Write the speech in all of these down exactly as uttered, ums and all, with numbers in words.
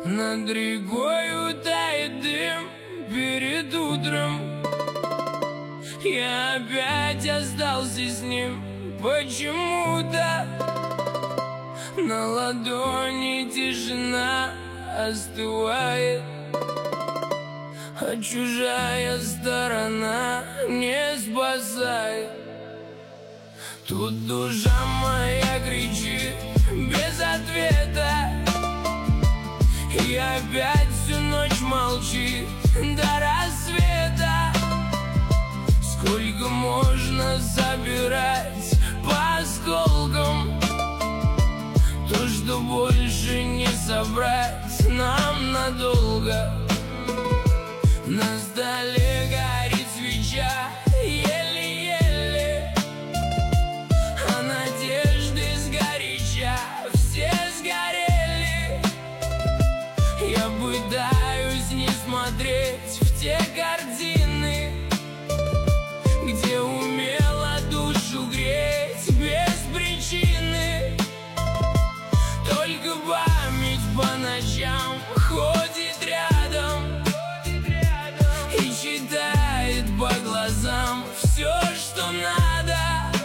Над рекою тает дым перед утром. Я опять остался с ним почему-то. На ладони тишина остывает, а чужая сторона не спасает. Тут душа моя кричит без ответа, и опять всю ночь молчит до рассвета. Сколько можно собирать по осколкам то, что больше не собрать нам надолго. На столе горит свеча еле-еле, а надежды сгоряча все сгорели. Я пытаюсь не смотреть в те картины, где умела душу греть без причины. Только память по ночам ходит рядом и читает по глазам все, что надо,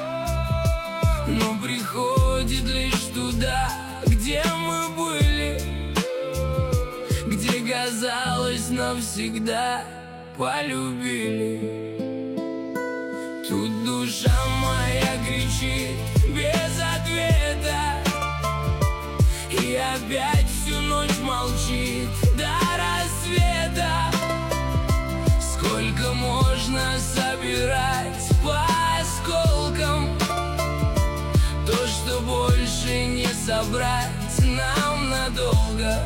но приходит лишь туда, где мы были, где, казалось, навсегда полюбили. Тут душа моя кричит без ответа, и опять всю ночь молчит до рассвета. Сколько можно собирать по осколкам то, что больше не собрать нам надолго.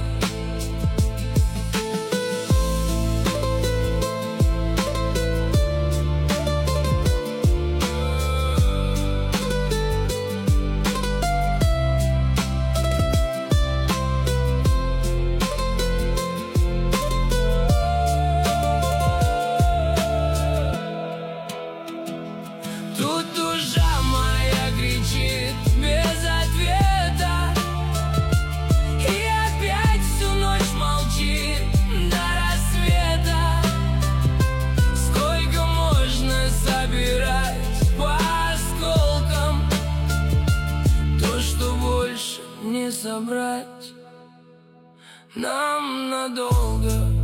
Тут душа моя кричит без ответа, и опять всю ночь молчит до рассвета. Сколько можно собирать по осколкам то, что больше не собрать нам надолго.